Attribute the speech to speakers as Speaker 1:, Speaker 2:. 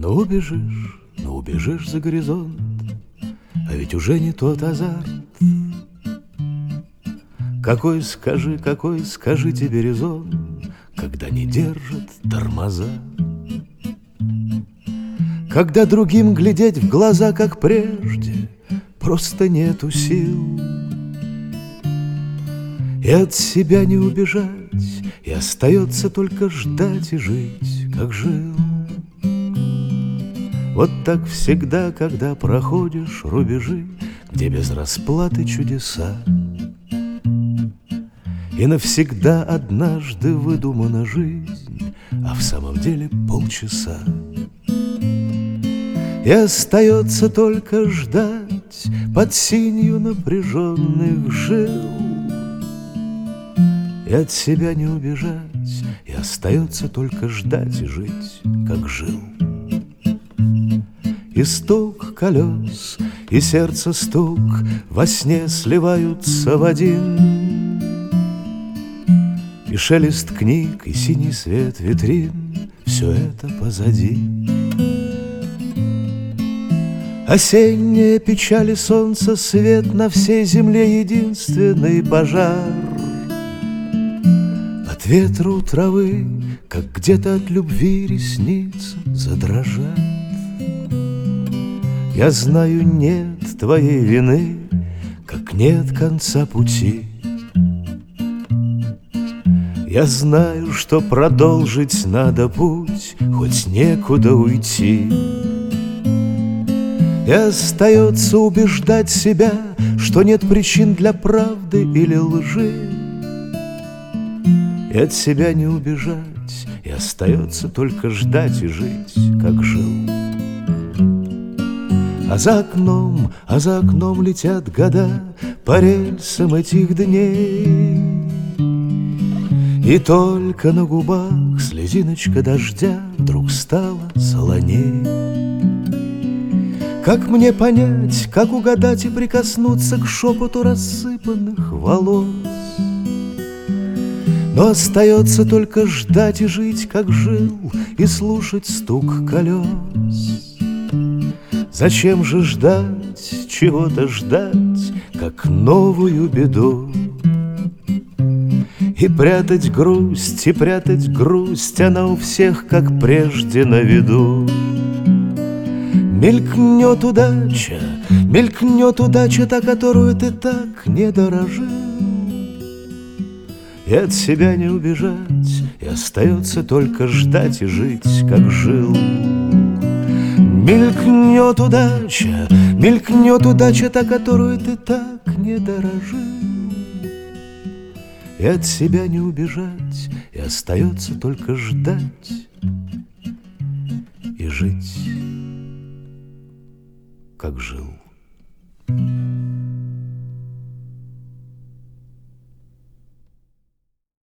Speaker 1: Ну убежишь за горизонт, а ведь уже не тот азарт. Какой, скажи тебе резон, когда не держат тормоза? Когда другим глядеть в глаза, как прежде, просто нету сил. И от себя не убежать, и остается только ждать и жить, как жил. Вот так всегда, когда проходишь рубежи, где без расплаты чудеса, и навсегда однажды выдумана жизнь, а в самом деле полчаса. И остается только ждать под синью напряженных жил. И от себя не убежать, и остается только ждать и жить, как жил. И стук колес, и сердце стук во сне сливаются в один. И шелест книг, и синий свет витрин — все это позади. Осенняя печаль и солнца свет, на всей земле единственный пожар. От ветра у травы, как где-то от любви ресницы задрожат. Я знаю, нет твоей вины, как нет конца пути. Я знаю, что продолжить надо путь, хоть некуда уйти. И остается убеждать себя, что нет причин для правды или лжи. И от себя не убежать, и остается только ждать и жить, как жил. А за окном летят года по рельсам этих дней. И только на губах слезиночка дождя вдруг стала солоней. Как мне понять, как угадать и прикоснуться к шепоту рассыпанных волос? Но остается только ждать и жить, как жил, и слушать стук колес. Зачем же ждать, чего-то ждать, как новую беду? И прятать грусть, она у всех, как прежде, на виду. Мелькнет удача, та, которую ты так не дорожил. И от себя не убежать, и остается только ждать и жить, как жил. Мелькнет удача, та, которую ты так не дорожил. И от себя не убежать, и остается только ждать и жить, как жил.